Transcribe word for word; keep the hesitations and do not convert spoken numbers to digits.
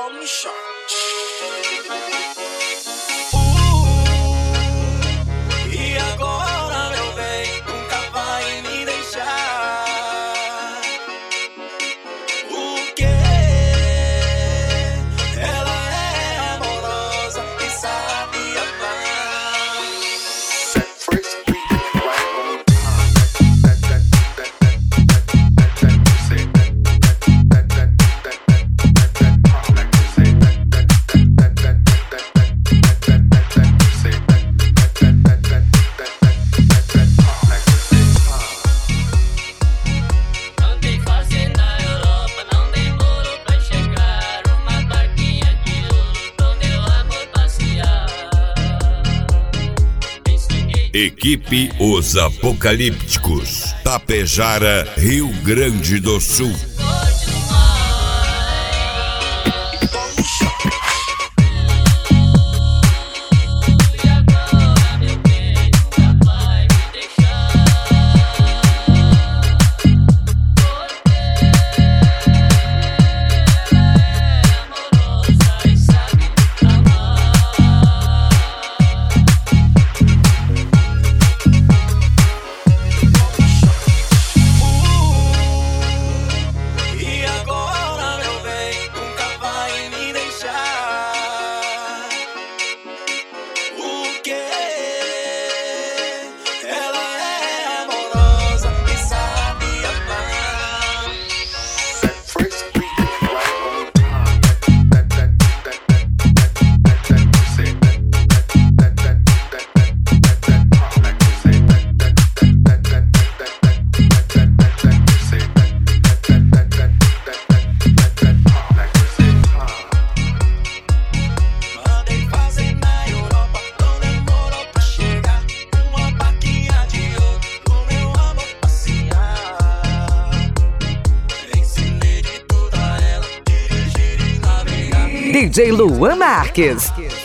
Tome shot. E agora, meu bem, nunca vai me deixar. O quê? Ela é amorosa e sabe amar. That first beat right on time. That that that that that that that say that that that that that that that pop like you say that that that that that that that that that that say that that that that that that that that pop like you say. Não tem fase na Europa, não demorou pra chegar. Uma barquinha de ouro pro meu amor passear. Ensinei Equipe Os Apocalípticos, Tapejara, Rio Grande do Sul. forte no mar. Tome shot. E agora, meu bem, nunca vai me deixar. Porque ela é amorosa e sabe amar. E agora, meu bem, nunca vai me deixar. O quê? Ela é amorosa e sabe amar. That first beat right on time. That that that that that that that say that that that that that that that pop like you say that that that that that that that that that say that that that that that that that pop like you say. Mandei fazer na Europa, não demorou pra chegar. Uma barquinha de ouro pro meu amor passear. Ensinei de tudo a ela, dirigir e navegar. D J Luan Marques.